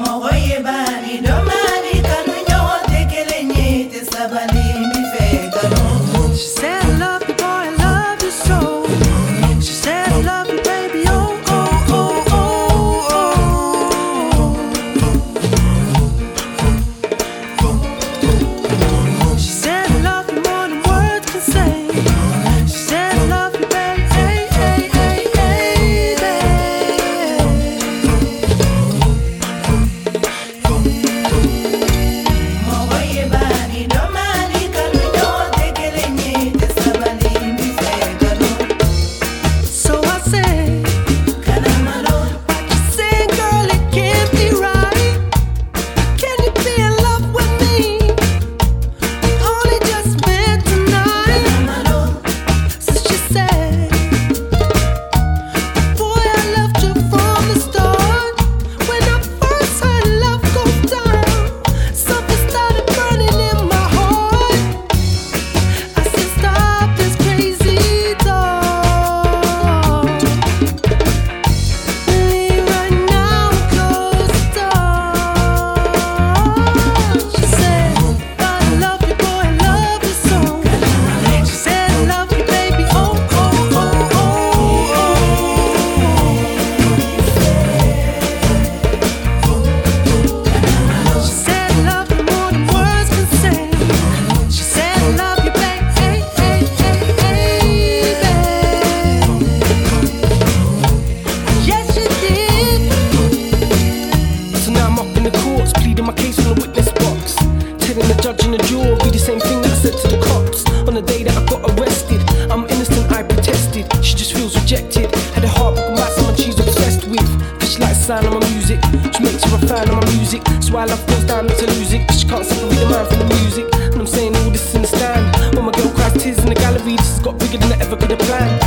sign on my music. She makes her a fan of my music. So I love goes down to lose it. She can't separate the man from the music. And I'm saying all this in the stand. When my girl cries tears in the gallery, this has got bigger than I ever could have planned.